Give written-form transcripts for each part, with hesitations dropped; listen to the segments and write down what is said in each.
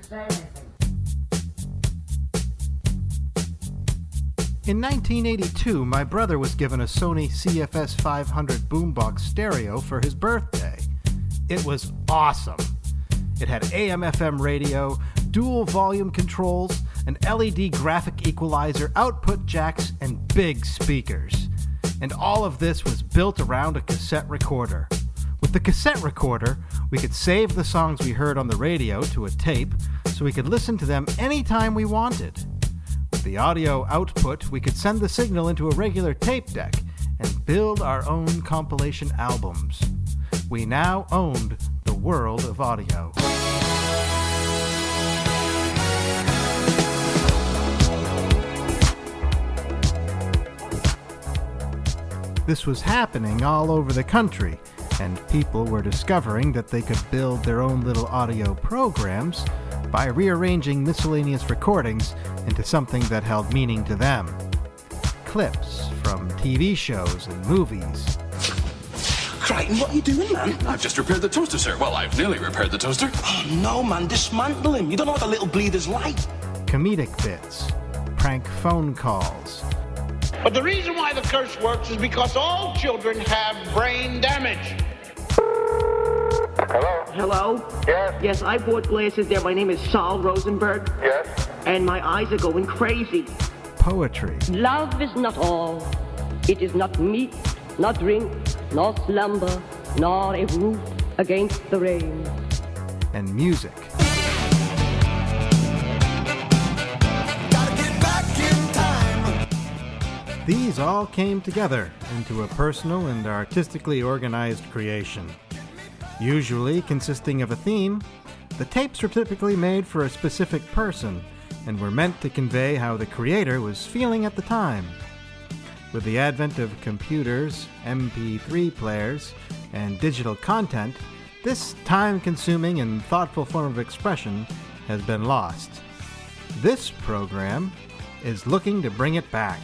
In 1982, my brother was given a Sony CFS 500 boombox stereo for his birthday. It was awesome. It had AM/FM radio, dual volume controls, an LED graphic equalizer, output jacks, and big speakers. And all of this was built around a cassette recorder. With the cassette recorder, we could save the songs we heard on the radio to a tape so we could listen to them anytime we wanted. With the audio output, we could send the signal into a regular tape deck and build our own compilation albums. We now owned the world of audio. This was happening all over the country, and people were discovering that they could build their own little audio programs by rearranging miscellaneous recordings into something that held meaning to them. Clips from TV shows and movies. Crichton, what are you doing, man? I've just repaired the toaster, sir. Well, I've nearly repaired the toaster. Oh, no, man, dismantle him. You don't know what the little bleeder's like. Comedic bits. Prank phone calls. But the reason why the curse works is because all children have brain damage. Hello? Hello? Yes? Yes, I bought glasses there. My name is Saul Rosenberg. Yes? And my eyes are going crazy. Poetry. Love is not all. It is not meat, not drink, nor slumber, nor a roof against the rain. And music. These all came together into a personal and artistically organized creation. Usually consisting of a theme, the tapes were typically made for a specific person and were meant to convey how the creator was feeling at the time. With the advent of computers, MP3 players, and digital content, this time-consuming and thoughtful form of expression has been lost. This program is looking to bring it back.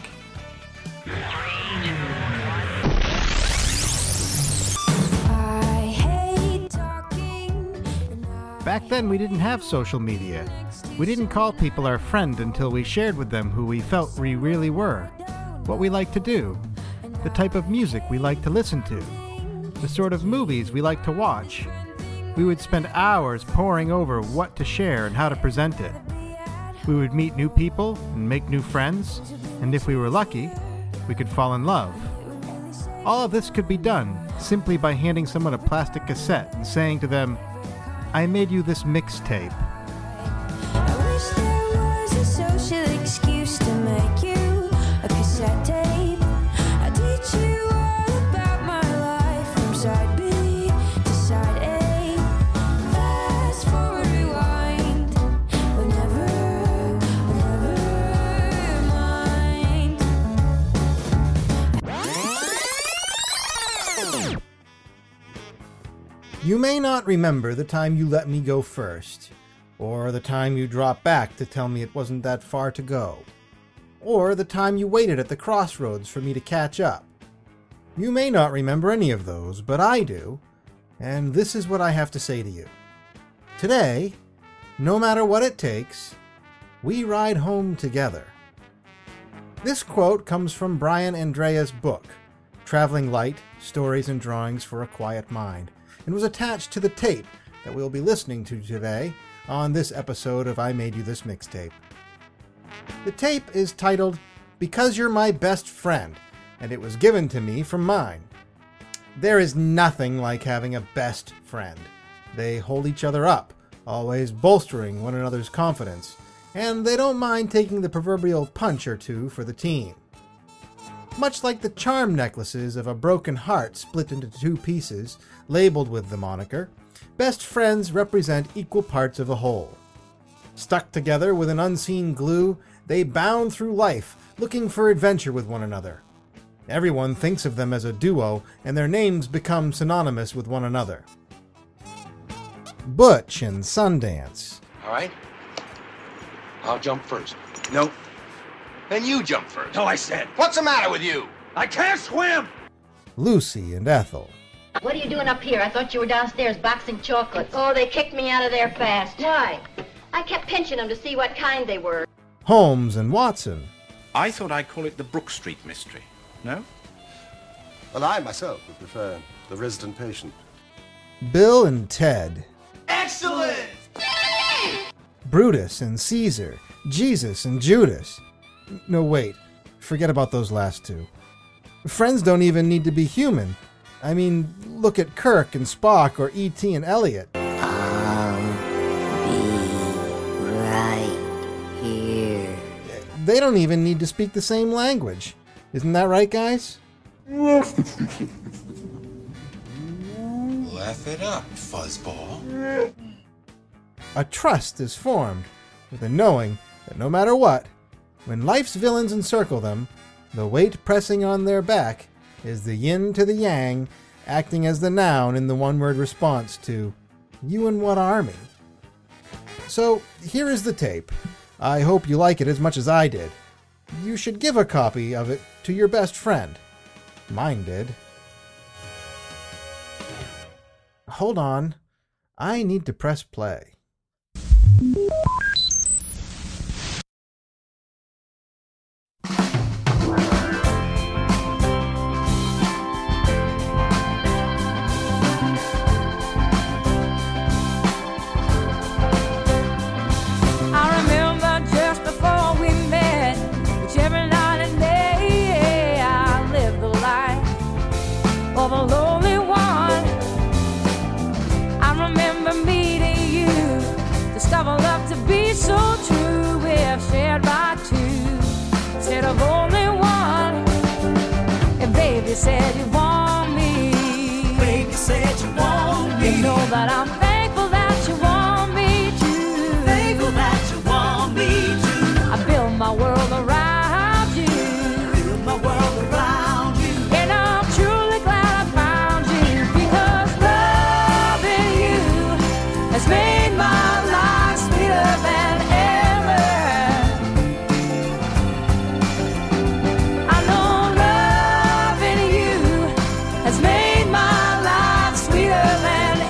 Back then, we didn't have social media. We didn't call people our friend until we shared with them who we felt we really were, what we liked to do, the type of music we liked to listen to, the sort of movies we liked to watch. We would spend hours poring over what to share and how to present it. We would meet new people and make new friends, and if we were lucky, we could fall in love. All of this could be done simply by handing someone a plastic cassette and saying to them, "I made you this mixtape." I wish there was a social excuse to make you a cassette tape. I teach you all about my life from side B to side A. Fast forward, rewind, whenever mind. You may not remember the time you let me go first, or the time you dropped back to tell me it wasn't that far to go, or the time you waited at the crossroads for me to catch up. You may not remember any of those, but I do, and this is what I have to say to you. Today, no matter what it takes, we ride home together. This quote comes from Brian Andrea's book, Traveling Light, Stories and Drawings for a Quiet Mind, and was attached to the tape that we'll be listening to today on this episode of I Made You This Mixtape. The tape is titled Because You're My Best Friend, and it was given to me from mine. There is nothing like having a best friend. They hold each other up, always bolstering one another's confidence, and they don't mind taking the proverbial punch or two for the team. Much like the charm necklaces of a broken heart split into two pieces, labeled with the moniker, best friends represent equal parts of a whole. Stuck together with an unseen glue, they bound through life, looking for adventure with one another. Everyone thinks of them as a duo, and their names become synonymous with one another. Butch and Sundance. All right. I'll jump first. No. Then you jump first. No, I said. What's the matter with you? I can't swim! Lucy and Ethel. What are you doing up here? I thought you were downstairs boxing chocolates. Oh, they kicked me out of there fast. Why? I kept pinching them to see what kind they were. Holmes and Watson. I thought I'd call it the Brook Street Mystery. No? Well, I myself would prefer the Resident Patient. Bill and Ted. Excellent! Brutus and Caesar. Jesus and Judas. No, wait. Forget about those last two. Friends don't even need to be human. I mean, look at Kirk and Spock or E.T. and Elliot. I'll be right here. They don't even need to speak the same language. Isn't that right, guys? Laugh it up, fuzzball. A trust is formed with a knowing that no matter what, when life's villains encircle them, the weight pressing on their back is the yin to the yang, acting as the noun in the one-word response to, "You and what army?" So, here is the tape. I hope you like it as much as I did. You should give a copy of it to your best friend. Mine did. Hold on. I need to press play. Said you want me. Baby said you want me. You know that I'm thankful that you want me to. Thankful that you want me to. I build my world around you. Build my world around you. And I'm truly glad I found you, because loving you has made my life sweeter than ever. I know has made my life sweeter than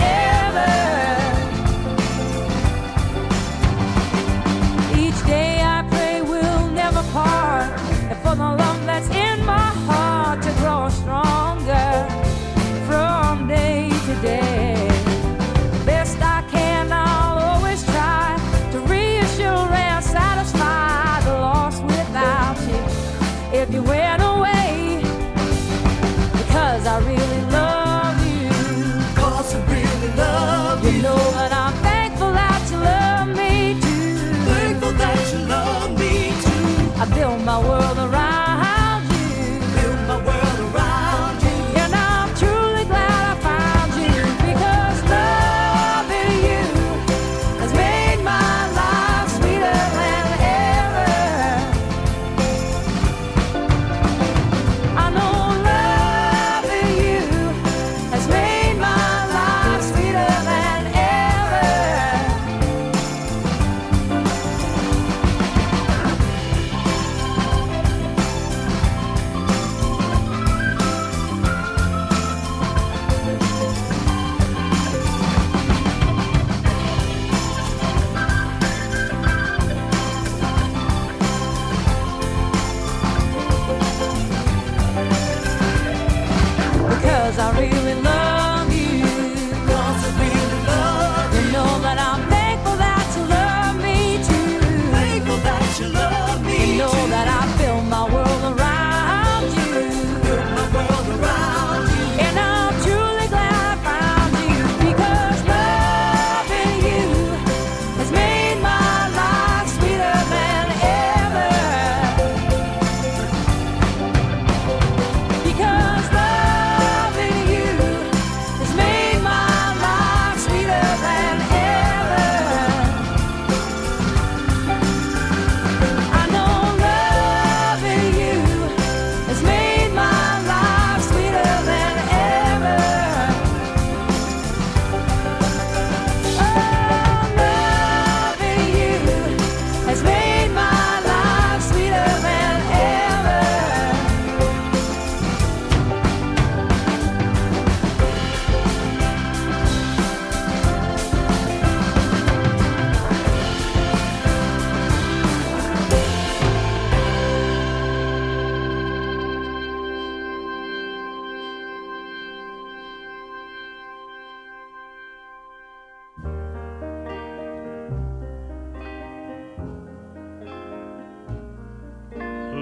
ever. Each day I pray we'll never part, and for the love that's in my heart to grow stronger from day to day. The best I can, I'll always try to reassure and satisfy the lost without you. If you went away, because I really love you. Cause I really love you. You know that I'm thankful that you love me too. Thankful that you love me too. I build my world around you. Build my world around you. And I'm truly glad I found you, because loving you has made my life sweeter than ever. I know has made my life sweeter than ever.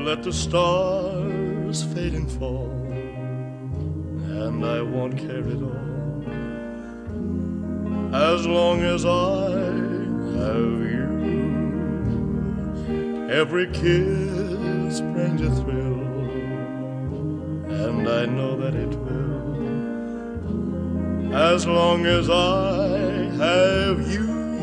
let the stars fade and fall, and I won't care at all, as long as I have you. Every kiss brings a thrill, and I know that it will, as long as I have you.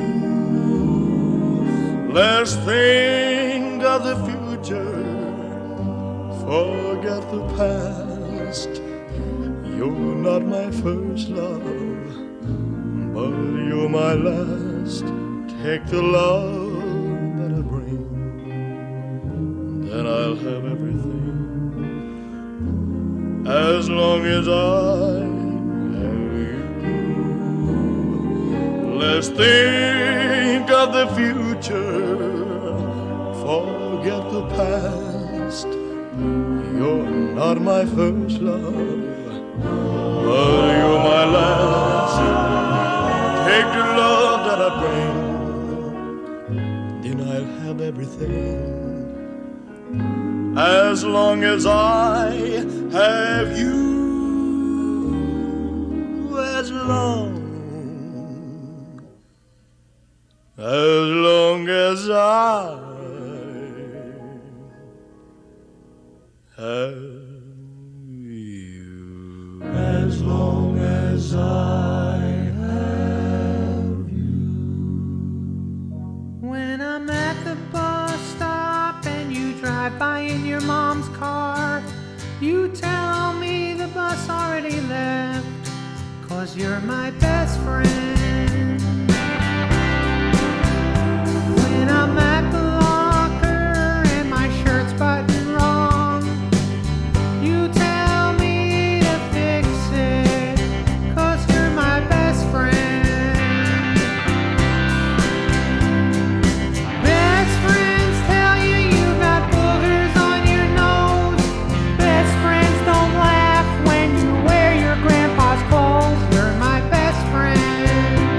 Let's think of the future, forget the past. You're not my first love, but you're my last. Take the love that I bring, then I'll have everything, as long as I have you. Let's think of the future, forget the past. You're not my first love, but you're my last. Take the love that I bring, then I'll have everything, as long as I have you. As long as I have you. As long as I have you. When I'm at the bus stop and you drive by in your mom's car, you tell me the bus already left, 'cause you're my best friend. When I'm at the locker and my shirt's buttoned wrong, you tell me to fix it, 'cause you're my best friend. Best friends tell you you got boogers on your nose. Best friends don't laugh when you wear your grandpa's clothes. You're my best friend.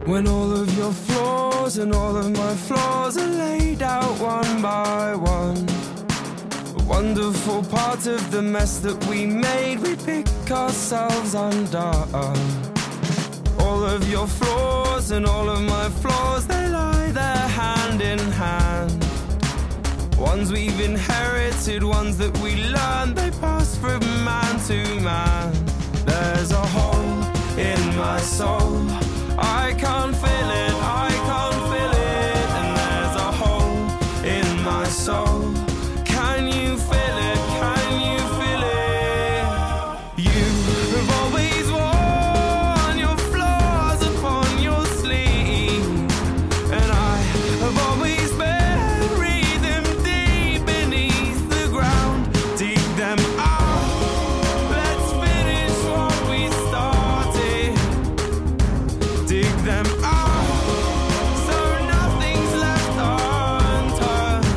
When all of your flaws and all of my flaws are laid out one by one, a wonderful part of the mess that we made, we pick ourselves undone. All of your flaws and all of my flaws, they lie there hand in hand. Ones we've inherited, ones that we learned, they pass from man to man. There's a hole in my soul, I can't feel it, I can't feel it. And there's a hole in my soul, can you feel it, can you feel it? You have always worn your flaws upon your sleeve, and I have always buried them deep beneath the ground. Dig them out, let's finish what we started. Dig them out, so nothing's left unturned.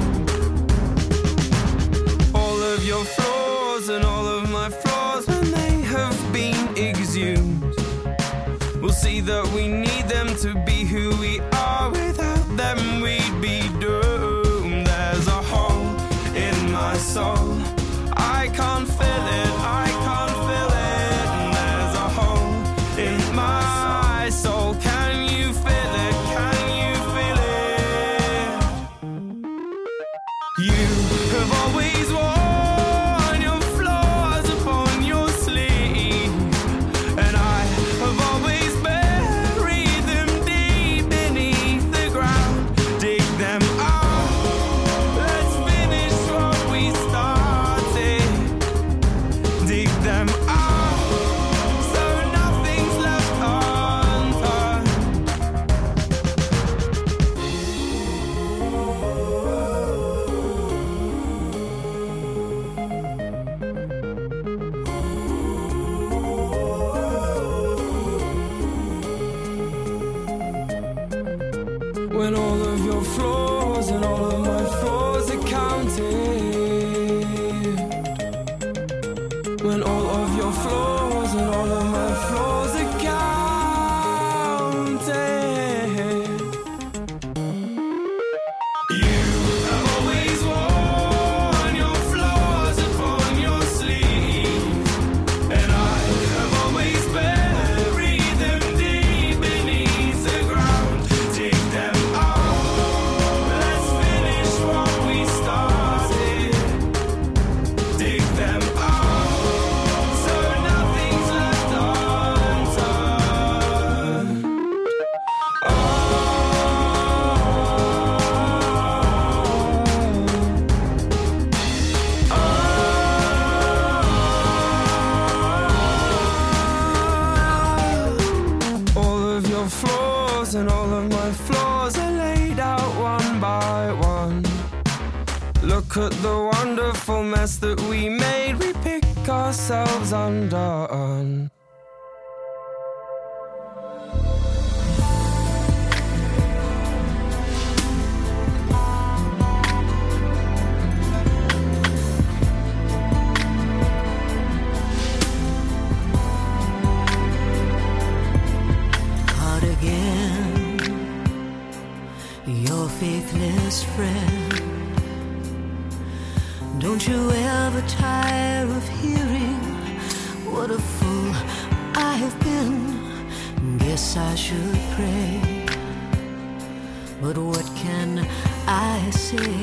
All of your flaws and all of my flaws, when they have been exhumed, we'll see that we need them to be who we are. Without them we'd be doomed. There's a hole in my soul, I can't feel it, I can't feel it. And there's a hole in my soul, can you feel it, can you feel it? You have always worn your flaws upon your sleeve, and I have always buried them deep beneath the ground. Dig them out, let's finish what we started. Dig them out, so nothing's left unturned. When all of your flaws and all of my flaws are counted, when all of your flaws and all of my flaws are counted, you have always worn your flaws upon your sleeve, and I have always buried them deep beneath the ground. Dig them out, let's finish what we started. Dig them out, so nothing's left unturned. All of your flaws and all of my flaws are laid out one by one. Look at the wonderful mess that we made, we pick ourselves undone. Out again, your faithless friend. Don't you ever tire of hearing what a fool I have been? Guess I should pray, but what can I say?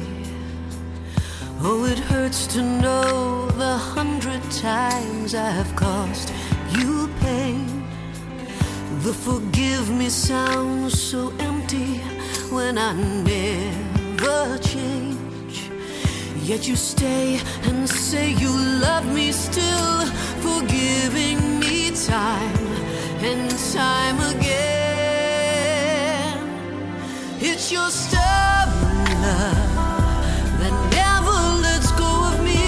Oh, it hurts to know the 100 times I have caused you pain. The forgive me sounds so empty when I never change. Yet you stay and say you love me still, forgiving me time and time again. It's your stubborn love that never lets go of me.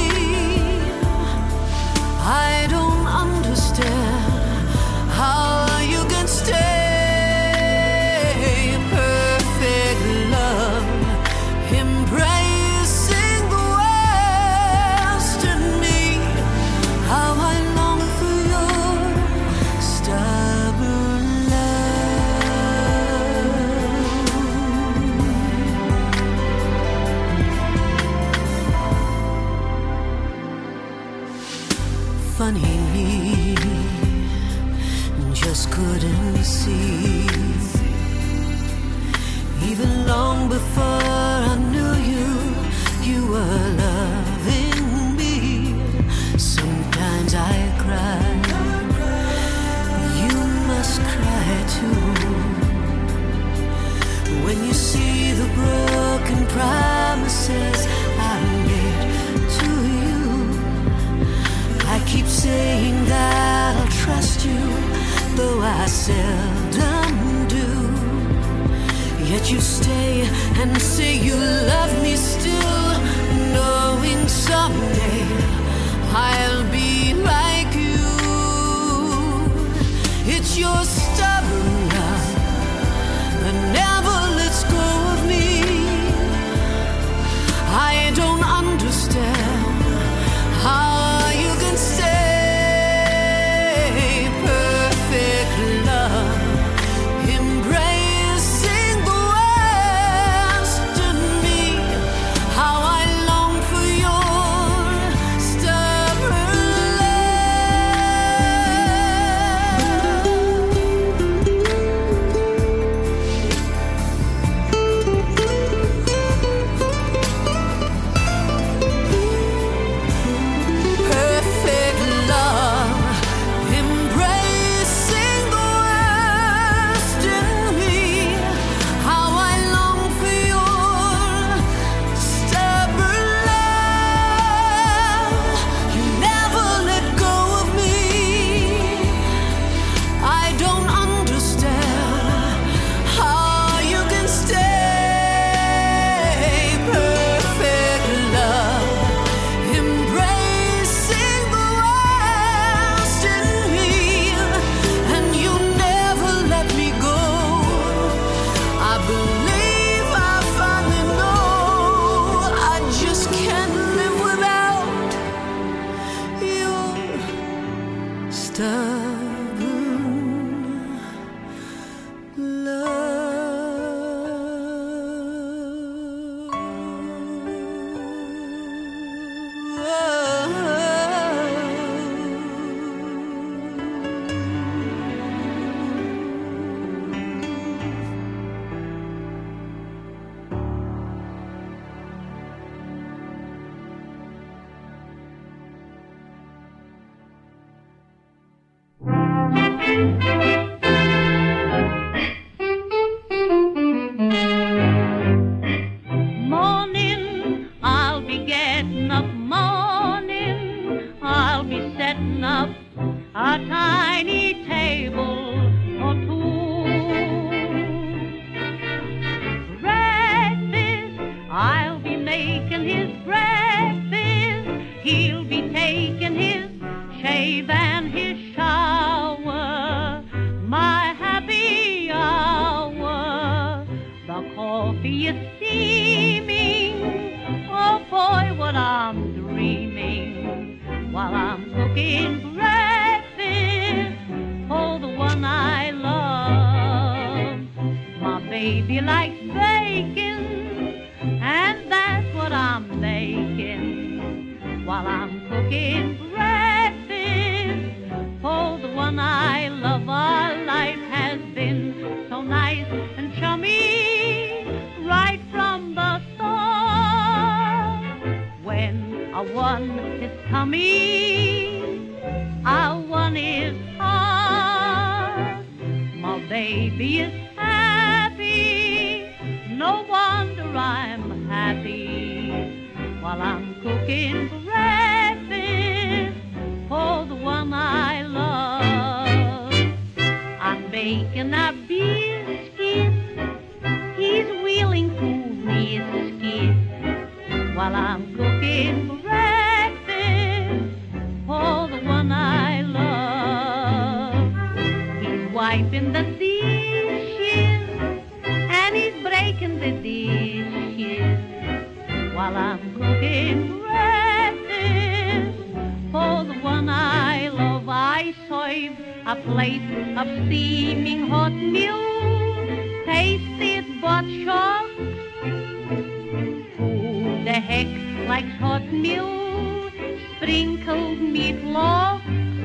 I don't understand how you can stay. Perfect love, embracing the West in me. How I long for your stubborn love. funny me just couldn't see. Even long before I knew you, you were loving me. Sometimes I cry, you must cry too. When you see the broken promises I made to you, I keep saying that I'll trust you, though I seldom do. Yet you stay and say you love me still, knowing someday I'll be like you. It's your stubborn love that never lets go of me. I don't understand how you can stay. Perfect love, embracing the West in me. How I long for your stubborn perfect love, embracing the West in me. How I long for your stubborn love. You never let go of me. I don't understand how you can stay. Perfect love, embracing the West in me, and you never let me go. I believe I finally know I just can't live without your stubborn Morning, I'll be getting up. Morning, I'll be setting up a tiny table for two. Breakfast, I'll be making his breakfast. He'll be taking his shave and his shower. My happy hour. The coffee is steaming. Oh boy, what I'm dreaming while I'm cooking breakfast for the one I love. My baby likes bacon, and that's what I'm making while I'm cooking breakfast for the one I love. Our life has been so nice and chummy right from the start. When a one is tummy, a one is hard. My baby is happy, no wonder I'm happy while I'm cooking breakfast for the one I love. I'm baking a biscuit, he's wheeling through biscuit while I'm cooking breakfast for the one I love. He's wiping the dishes and he's breaking the dishes while I'm cooking breakfast for the one I love. I serve a plate of steaming hot milk, taste it but shock. Who the heck likes hot milk? sprinkled meatloaf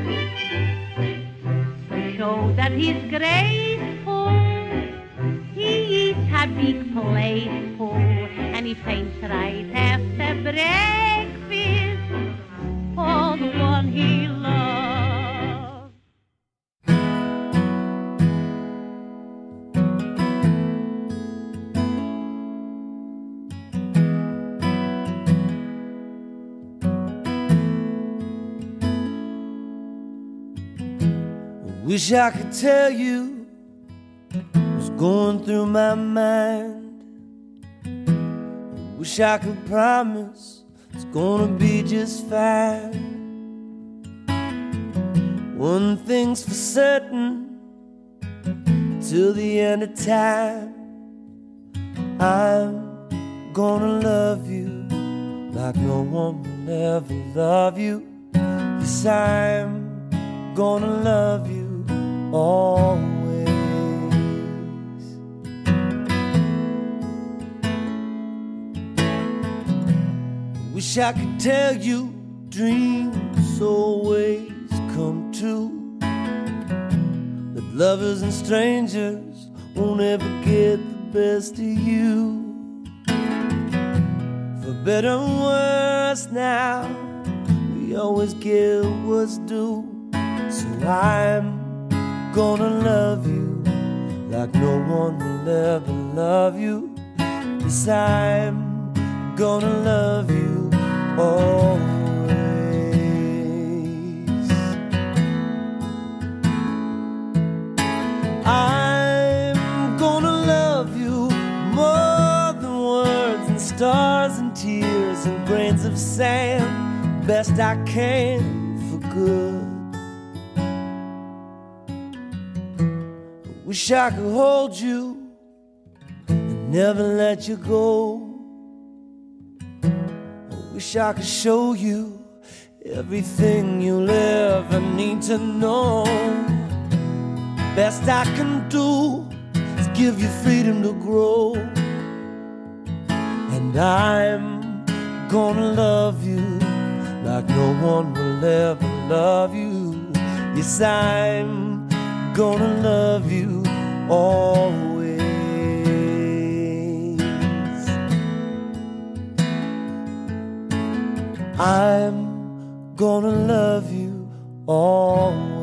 to show that he's graceful. He eats a big plateful and he faints right after breakfast for the one he loves. Wish I could tell you what's going through my mind. Wish I could promise it's gonna be just fine. One thing's for certain, till the end of time, I'm gonna love you like no one will ever love you. Yes, I'm gonna love you always. Wish I could tell you dreams always come true, that lovers and strangers won't ever get the best of you. For better or worse now, we always get what's due. So I'm gonna love you like no one will ever love you. Yes, I'm gonna love you always. I'm gonna love you more than words and stars and tears and grains of sand. Best I can for good. Wish I could hold you and never let you go. I wish I could show you everything you'll ever need to know. Best I can do is give you freedom to grow. And I'm gonna love you like no one will ever love you. Yes, I'm gonna love you always. I'm gonna love you always.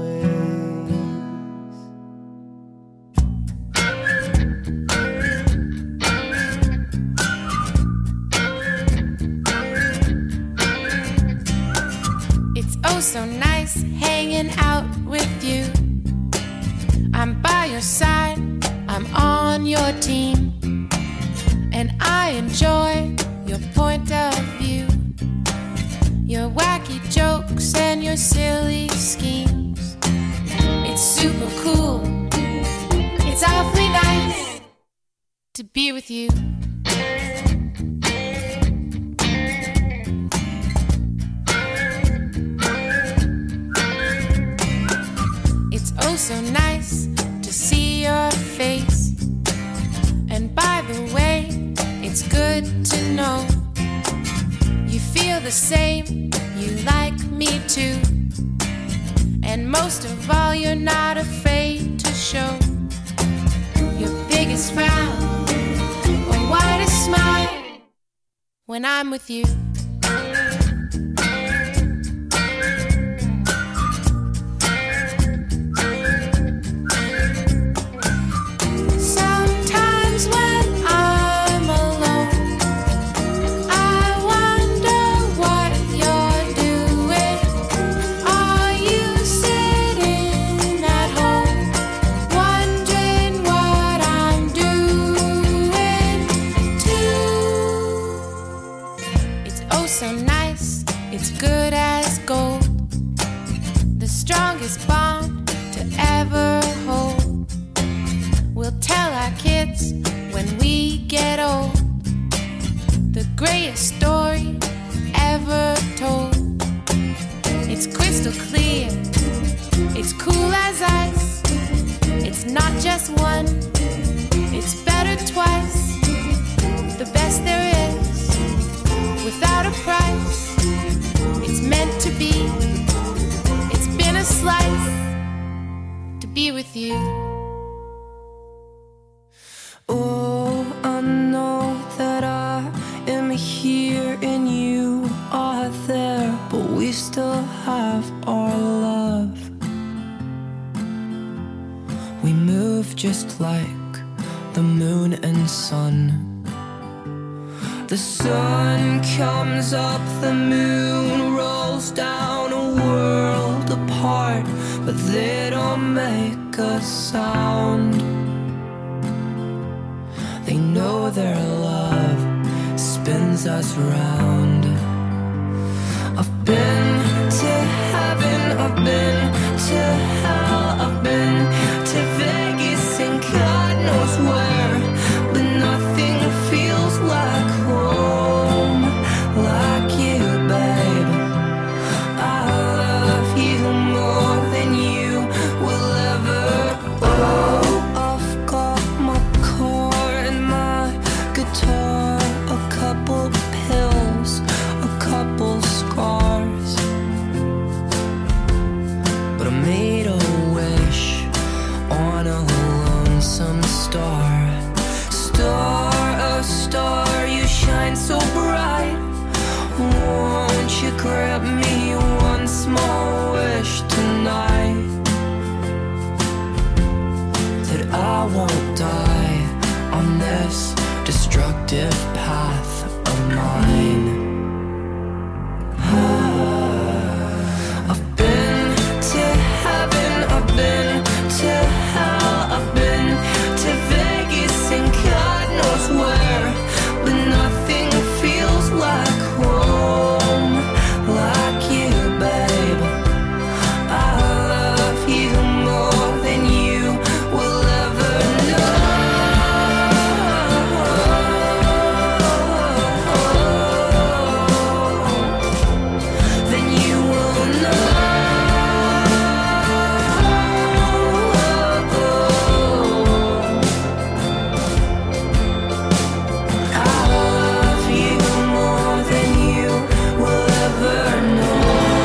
It's oh so nice hanging out with you. I'm by your side, I'm on your team, and I enjoy your point of view, your wacky jokes and your silly schemes. It's super cool, it's awfully nice to be with you. It's oh so nice to see your face. And by the way, it's good to know you feel the same, you like me too. And most of all, you're not afraid to show your biggest frown or widest smile when I'm with you. So nice, it's good as gold, the strongest bond to ever hold. We'll tell our kids when we get old, the greatest story ever told. It's crystal clear, it's cool as ice. It's not just one, it's better twice. The best there is, without a price. It's meant to be. It's been a slice to be with you. Oh, I know that I am here and you are there, but we still have our love. We move just like the moon and sun. The sun comes up, the moon rolls down, a world apart, but they don't make a sound. They know their love spins us round. I've been to heaven, I've been to hell, I've been to Vegas and God knows where, but nothing feels like home, like you, babe. I love you more than you will ever. Oh, I've got my car and my guitar, a couple pills, a couple scars, but I made a wish on a lonesome star. Star, a star, you shine so bright. Won't you grant me one small wish tonight? That I won't die on this destructive path of mine. I've been to heaven, I've been to hell, I've been to Vegas and God knows where, but nothing feels like home, like you, babe. I love you more than you will ever know. Then you will know. I love you more than you will ever know.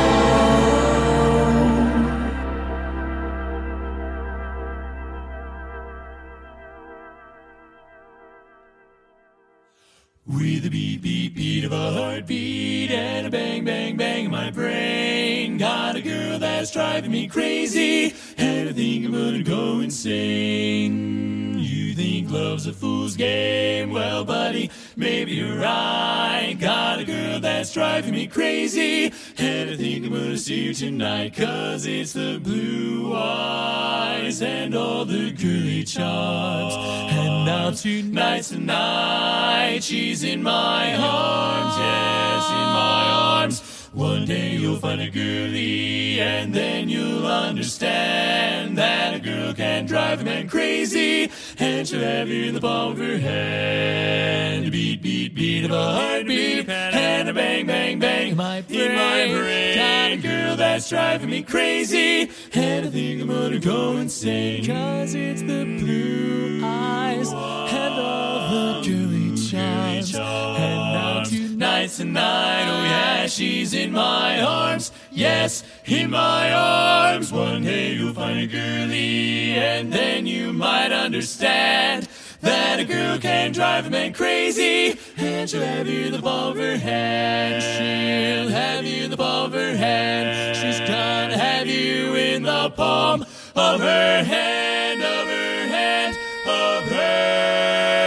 With a beat, beat, beat of a heartbeat and a bang, bang, bang in my brain. Got a girl that's driving me crazy, and I think I'm gonna go insane. You think love's a fool's game? Well, buddy, maybe you're right. Got a girl that's driving me crazy, and I think I'm gonna see you tonight. 'Cause it's the blue eyes and all the girly charms. And now tonight's the night. She's in my arms, yes, in my arms. One day you'll find a girlie, and then you'll understand that a girl can drive a man crazy, and she'll have you in the palm of her hand. Beat, beat, beat of a heartbeat, and a bang, bang, bang in my brain. Got a girl that's driving me crazy, and I think I'm gonna go insane. 'Cause it's the blue eyes and all the girly charms. And now tonight's the night, oh yeah, she's in my arms, yes, in my arms. One day you'll find a girlie, and then you might understand that a girl can drive a man crazy, and she'll have you in the palm of her hand. She'll have you in the palm of her hand. She's gonna have you in the palm of her hand, of her hand, of her hand.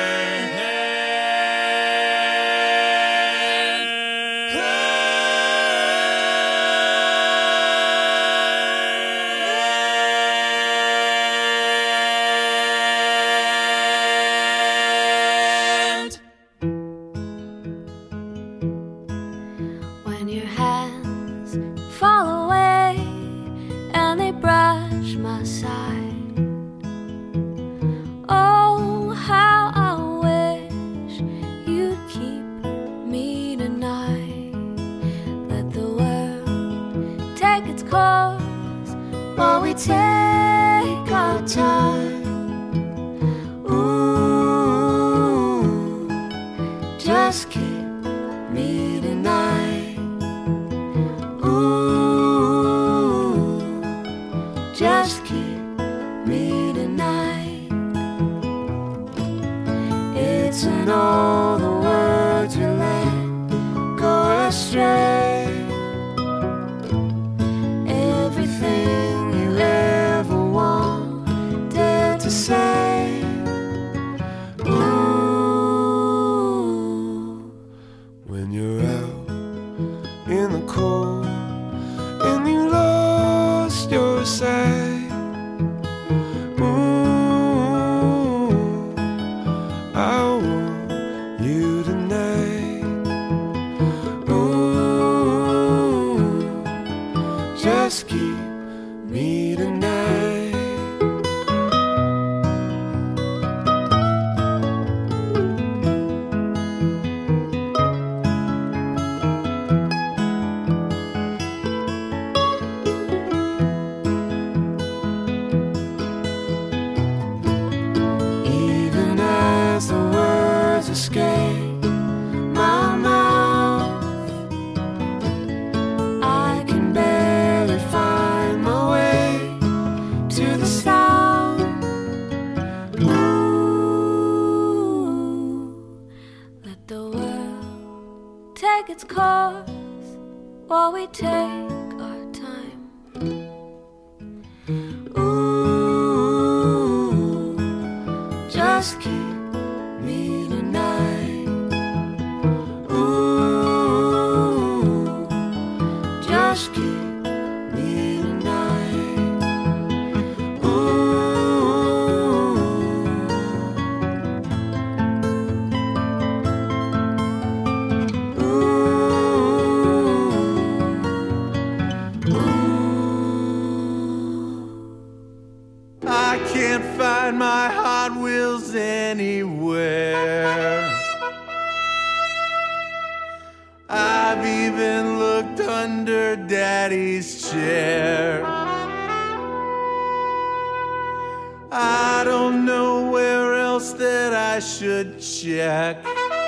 When your hands fall away and they brush my side, oh, how I wish you'd keep me tonight. Let the world take its course while we take our time. Ooh, just keep me tonight. Just keep me tonight. It's in all the words you let go astray. Everything you ever wanted to say. Ooh. When you're out in the cold and you lost your sight, ooh, I want you tonight. Ooh, just keep me tonight. Even as the words escape my mouth, I can barely find my way to the sound. Ooh, let the world take its course while we take our time. Ooh, just keep me tonight. Ooh, just keep me tonight. I can't find my Hot Wheels anywhere. I've even looked under Daddy's chair. I don't know where else that I should check.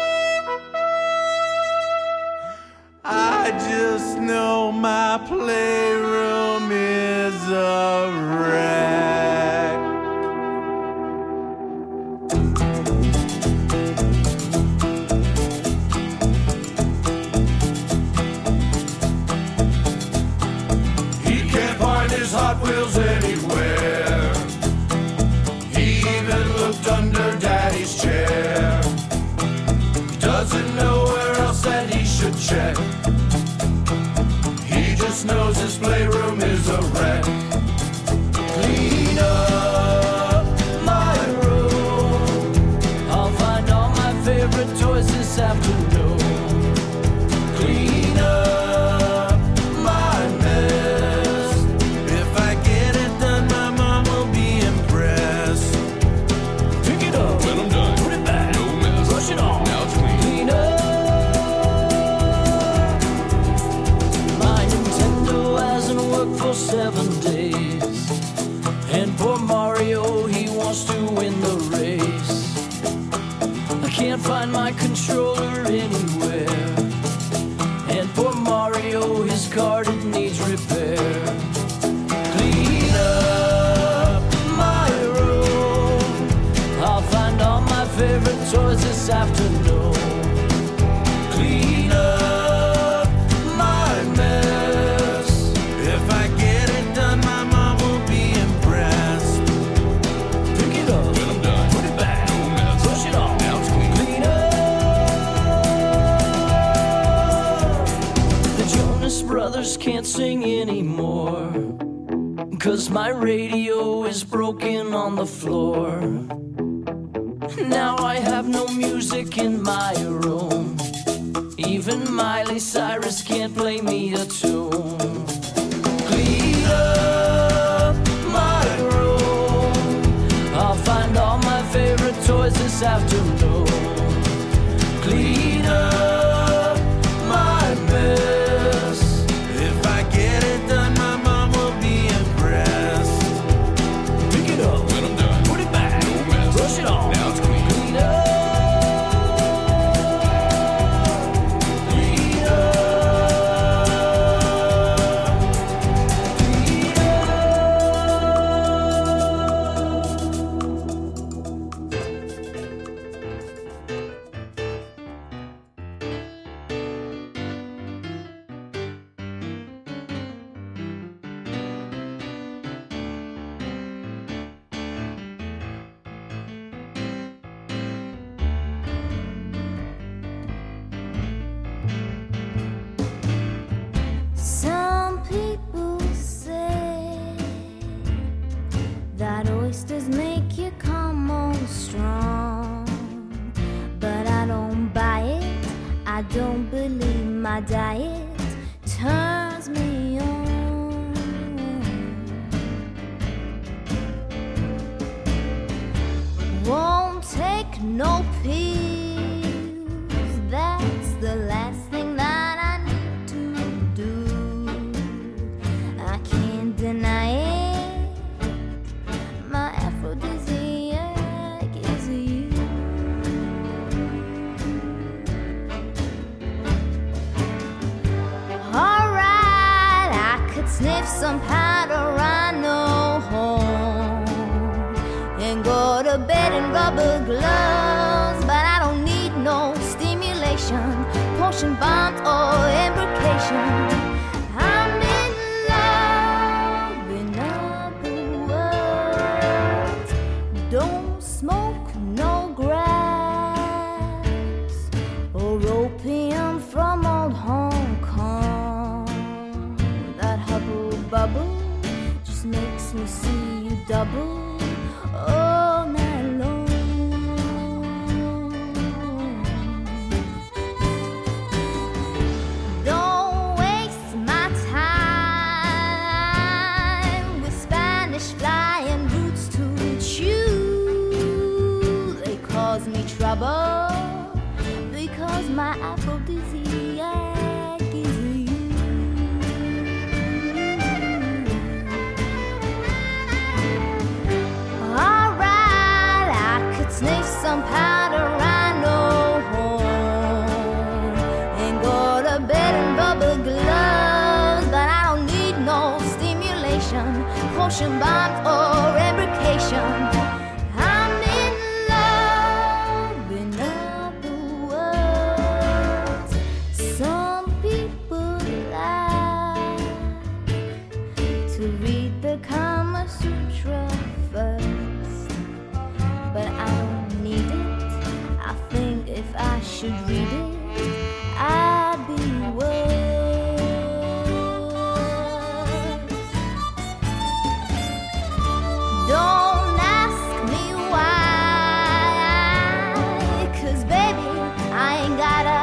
I just know my playroom is a wreck. He can't find his Hot Wheels anywhere. He even looked under Daddy's chair. He doesn't know where else that he should check. He just knows his playroom is a wreck. Clean up my room. I'll find all my favorite toys this afternoon. Clean up my mess. If I get it done, my mom will be impressed. Pick it up when I'm done. Put it back. No mess. Brush it off. Now it's clean. Clean up. My Nintendo hasn't worked for 7 days. And poor Mario, he wants to win the race. I can't find my controller anywhere. And poor Mario, his card, it needs repair. Clean up my room. I'll find all my favorite toys this afternoon. Clean up my mess. If I get it done, my mom will be impressed. Pick it up when I'm done. Put it back. No mess. Brush it off. Now it's clean. Clean up. The Jonas Brothers can't sing anymore, 'cause my radio is broken on the floor. Now I have no music in my room. Even Miley Cyrus can't play me a tune. Clean up my room. I'll find all my favorite toys this afternoon. Clean up my mess. If I get it done, my mom will be impressed. Pick it up when I'm done. Put it back. No mess. Brush it off. Now it's clean. Clean up. Clean up. Clean up. oysters make you come on strong, but I don't buy it. I don't believe my diet turns me on. Won't take no pills. That's the last thing that I need to do. I can't deny it. My aphrodisiac is you. Alright, I could sniff some powder, I know home, and go to bed in rubber gloves, but I don't need no stimulation, potion bombs or embrocation. I'm in love, in other words. Don't smoke no grass or opium from old Hong Kong. That hubble bubble just makes me see you double all night long. Don't waste my time with Spanish flying roots to chew. They cause me trouble because my aphrodisiac is you. Alright, I could sniff some powder, I know home, and go to bed in rubber gloves, but I don't need no stimulation, potion bombs or embrocation. I'm in love, in other words. Some people like to read the Kama Sutra first, but I don't need it. I think if I should read it, I'd be worse. Don't ask me why, 'cause baby, I ain't got a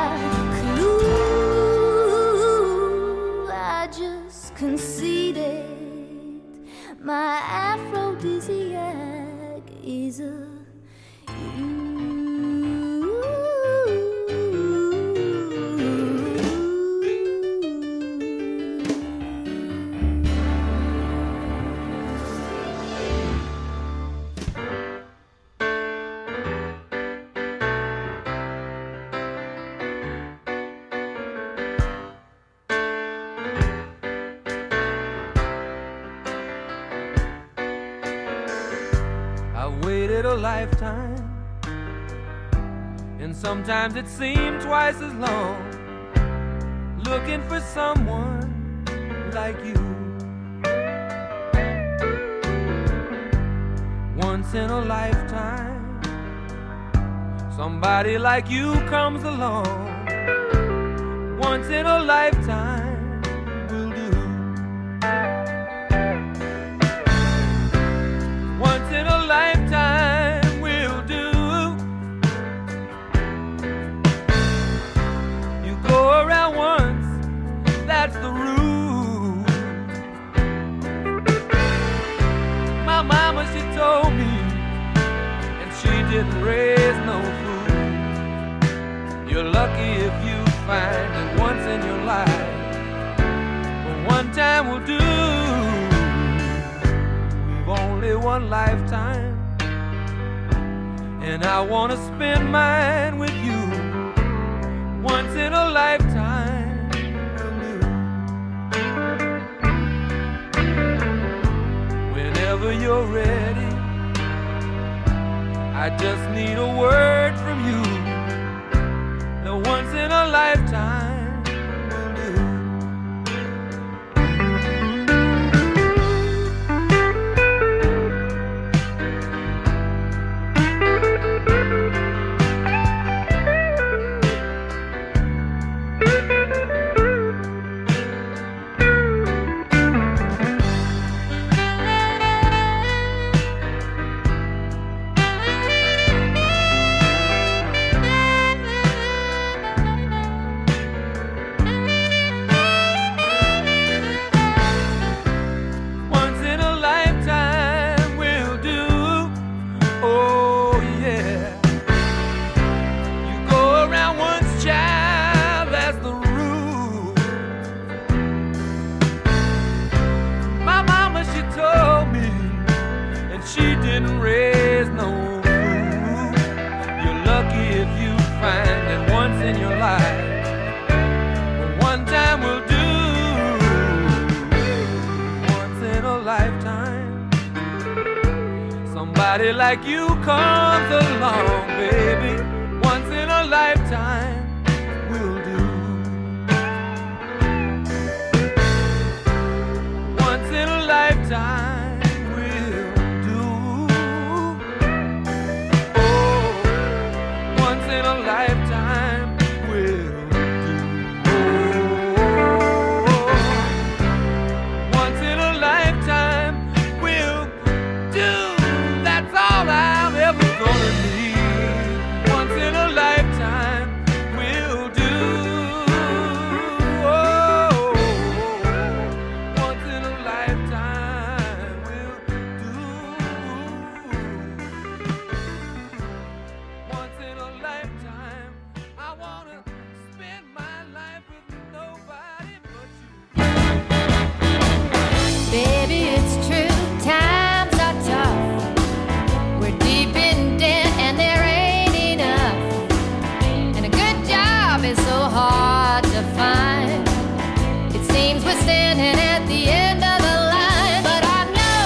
clue. I just conceded my aphrodisiac is a I waited a lifetime, and sometimes it seemed twice as long, looking for someone like you. Once in a lifetime, somebody like you comes along. Once in a lifetime will do. Once in a lifetime will do. You go around once, that's the rule. My mama, she told me, and she didn't raise no fool. You're lucky if you find it once in your life, but one time will do. We've only one lifetime, and I wanna spend mine with you. Once in a lifetime will do. Whenever you're ready, I just need a word from you. The once in a lifetime will do. somebody like you comes along, baby, once in a lifetime will do. Once in a lifetime will do. Oh, once in a lifetime will do. Oh, once in a lifetime will do. That's all I'm ever gonna need. Once in a lifetime will do. Oh, once in a lifetime will do. Once in a lifetime, I wanna spend my life with nobody but you. Baby, it's true, times are tough. We're deep in debt and there ain't enough. And a good job is so hard to find. It seems we're standing at the end of the line. But I know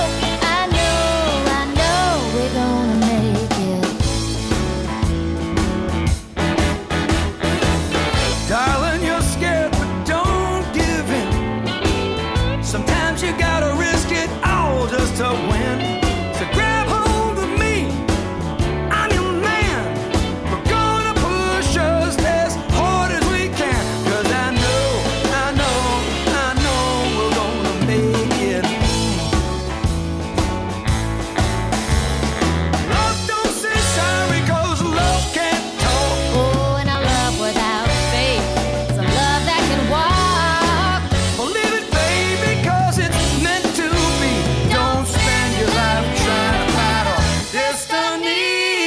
we're gonna make it. Darling, you're scared, but don't give in. Sometimes you gotta risk it all just to win. So grab hold of me, I'm your man. We're gonna push us as hard as we can. 'Cause I know we're gonna make it. Love don't say sorry 'cause love can't talk. Oh, and a love without faith is a love that can walk. Believe it, baby, 'cause it's meant to be. Don't spend your life trying to fight off destiny.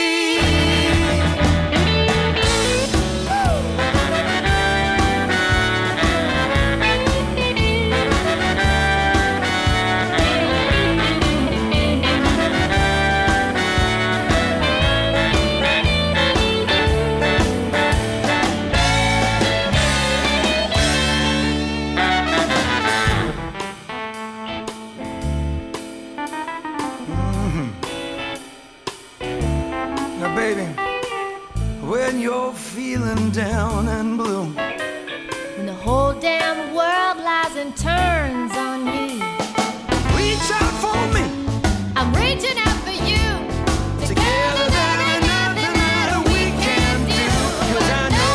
Now, baby, when you're feeling down and blue, When the whole damn world lies and turns on you, reach out for me. I'm reaching out for you. Together there ain't nothing that we can do. 'Cause I know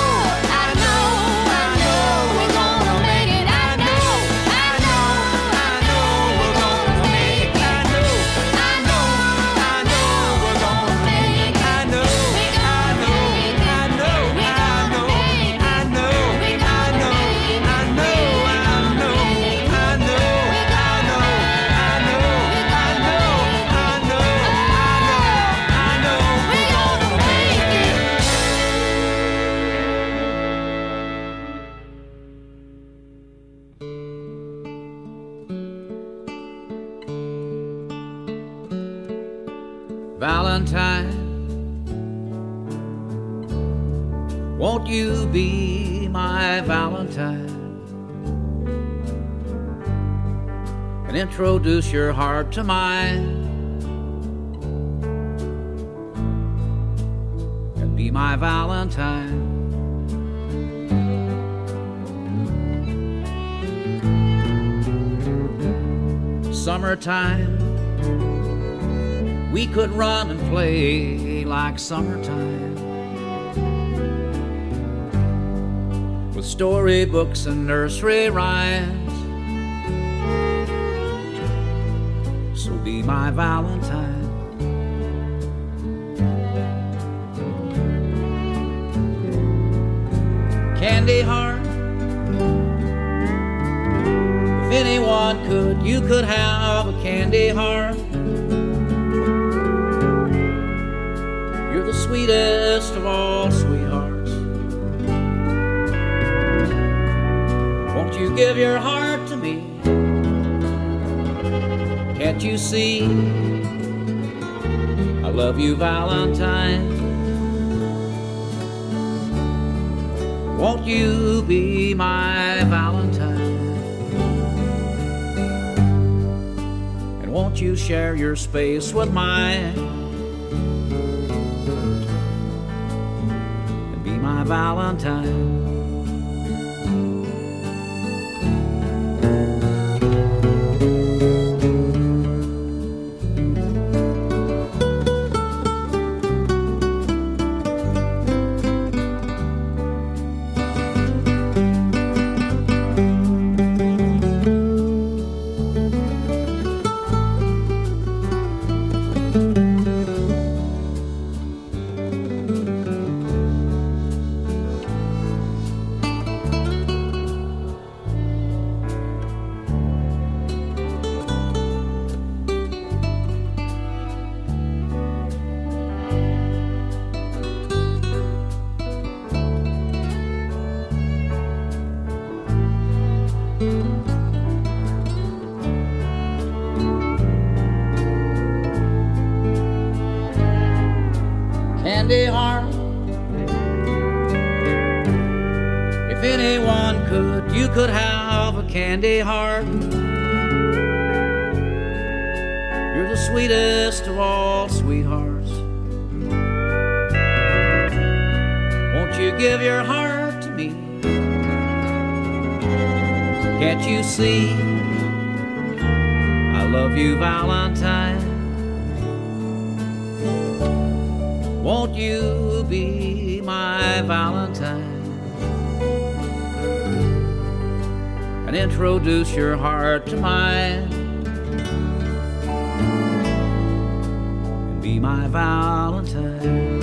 we're gonna make it. I know we're gonna make it. I know we're gonna make it. I know we're gonna make it. I know Valentine, won't you be my Valentine and introduce your heart to mine and be my Valentine? Summertime, we could run and play like summertime, with storybooks and nursery rhymes. So be my Valentine. Candy heart, if anyone could, you could have a candy heart. You're the sweetest of all sweethearts. Won't you give your heart to me? Can't you see I love you, Valentine? Won't you be my Valentine? And won't you share your space with mine? And be my Valentine. Candy heart, if anyone could, you could have a candy heart. You're the sweetest of all sweethearts. Won't you give your heart to me? Can't you see I love you, Valentine? Won't you be my Valentine? And introduce your heart to mine. And be my Valentine.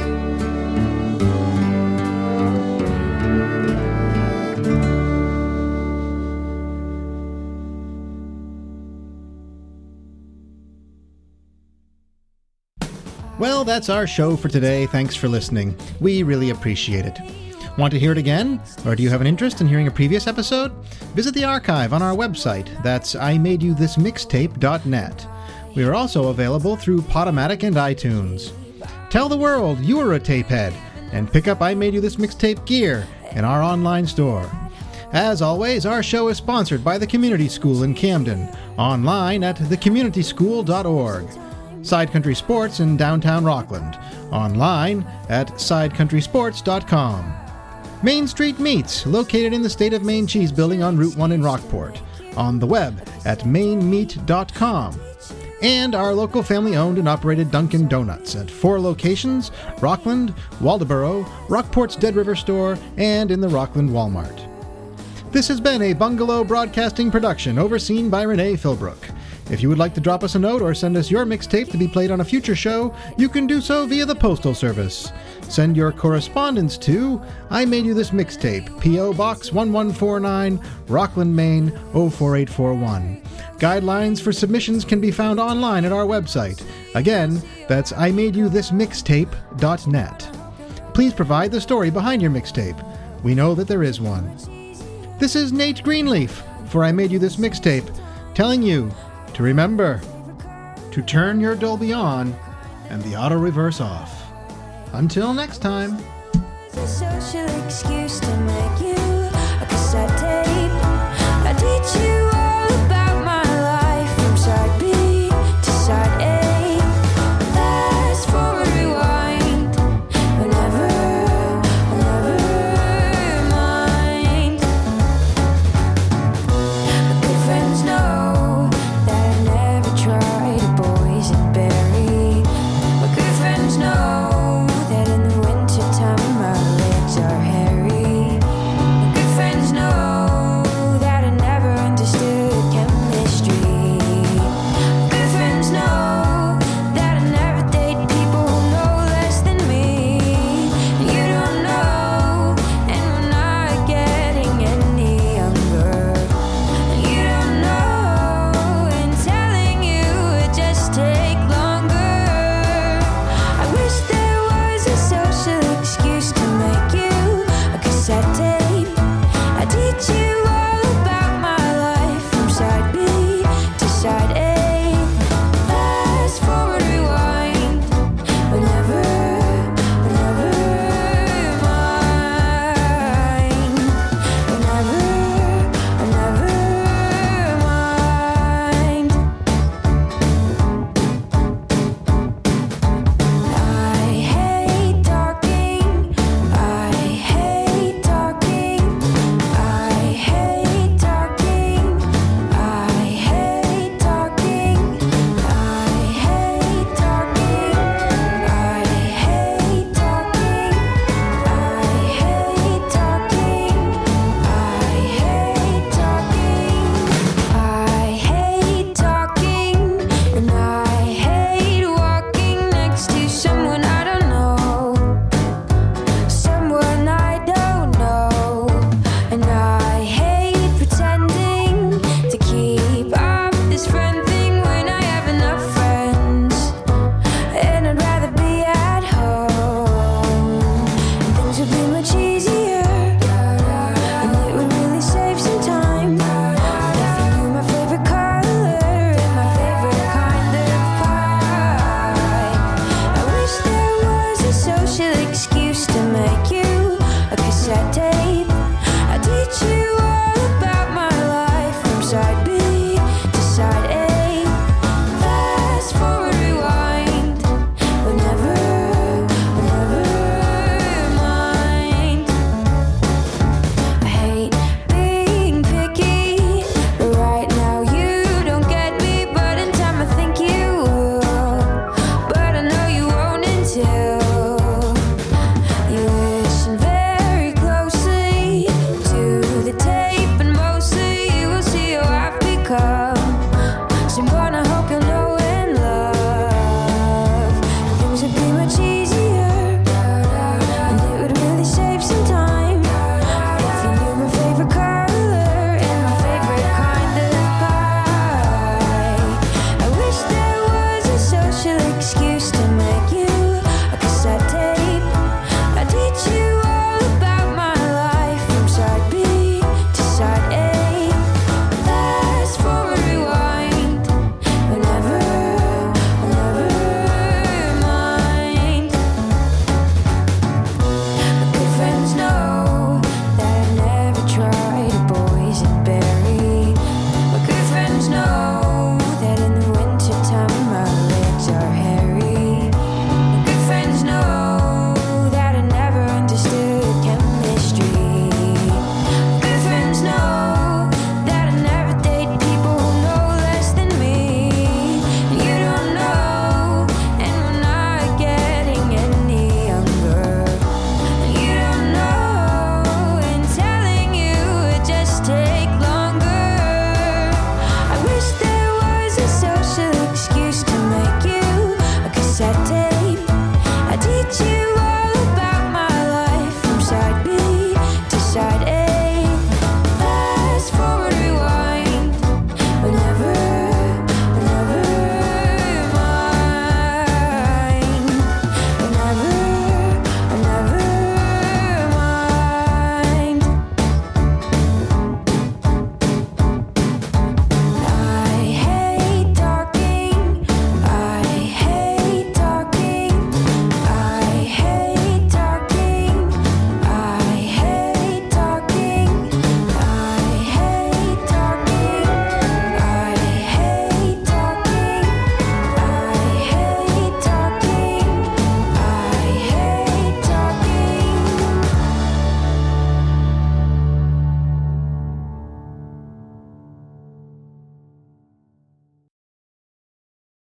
Well, that's our show for today. Thanks for listening. We really appreciate it. Want to hear it again? Or do you have an interest in hearing a previous episode? Visit the archive on our website. That's imadeyouthismixtape.net. We are also available through Podomatic and iTunes. Tell the world you are a tapehead and pick up I Made You This Mixtape gear in our online store. As always, our show is sponsored by the Community School in Camden, online at thecommunityschool.org. Side Country Sports in downtown Rockland, online at sidecountrysports.com. Main Street Meats, located in the State of Maine Cheese Building on Route 1 in Rockport, on the web at mainmeat.com. And our local family-owned and operated Dunkin' Donuts at 4 locations, Rockland, Waldoboro, Rockport's Dead River Store, and in the Rockland Walmart. This has been a Bungalow Broadcasting production overseen by Renee Philbrook. If you would like to drop us a note or send us your mixtape to be played on a future show, you can do so via the Postal Service. Send your correspondence to I Made You This Mixtape, P.O. Box 1149, Rockland, Maine 04841. Guidelines for submissions can be found online at our website. Again, that's imadeyouthismixtape.net. Please provide the story behind your mixtape. We know that there is one. This is Nate Greenleaf for I Made You This Mixtape, telling you to remember to turn your Dolby on and the auto reverse off. Until next time. A social excuse to make you a cassette tape. I teach you